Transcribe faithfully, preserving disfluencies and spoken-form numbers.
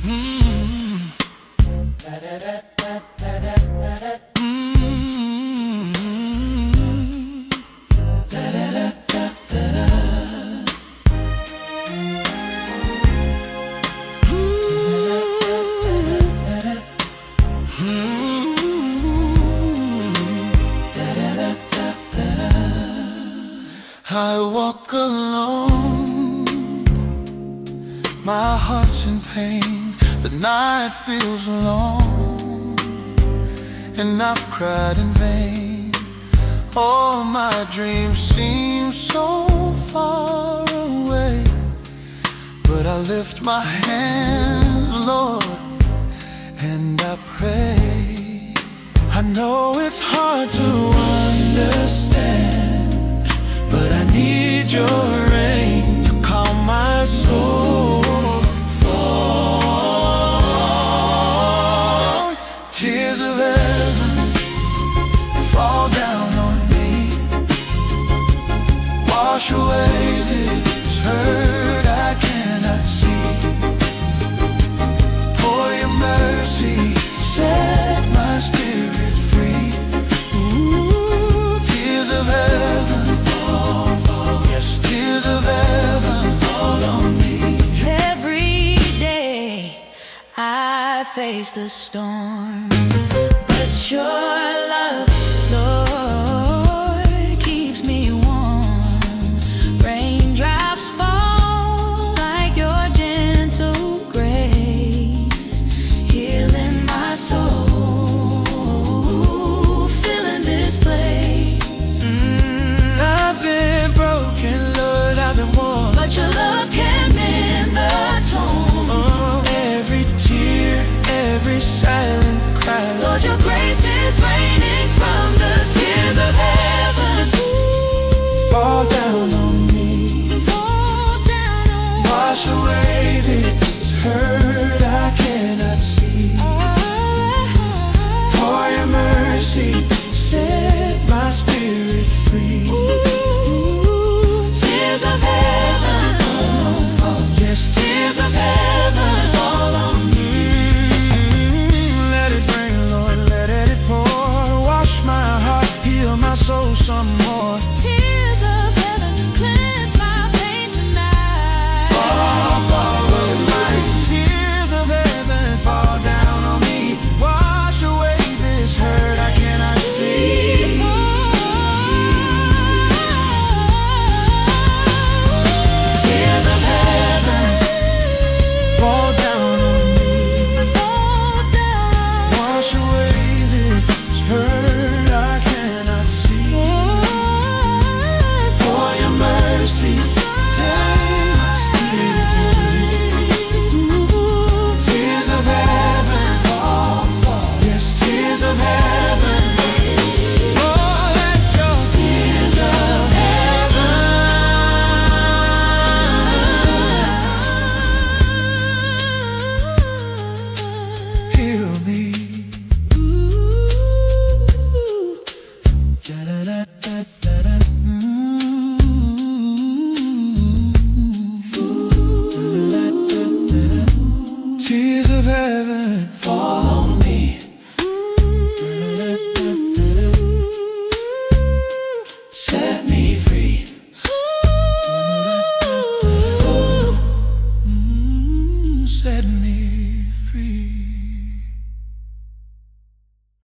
Mm. I walk alone, my heart's in pain, the night feels long, and I've cried in vain. All my dreams seem so far away, but I lift my hands, Lord, and I pray. I know it's hard to understand, but I need your rain to calm my soul. Fall, tears of heaven fall down on me, wash away this hurt I cannot see. Pour your mercy, set my spirit free. Ooh, tears of heaven, yes, tears of heaven fall on me. Every day I face the storm, but your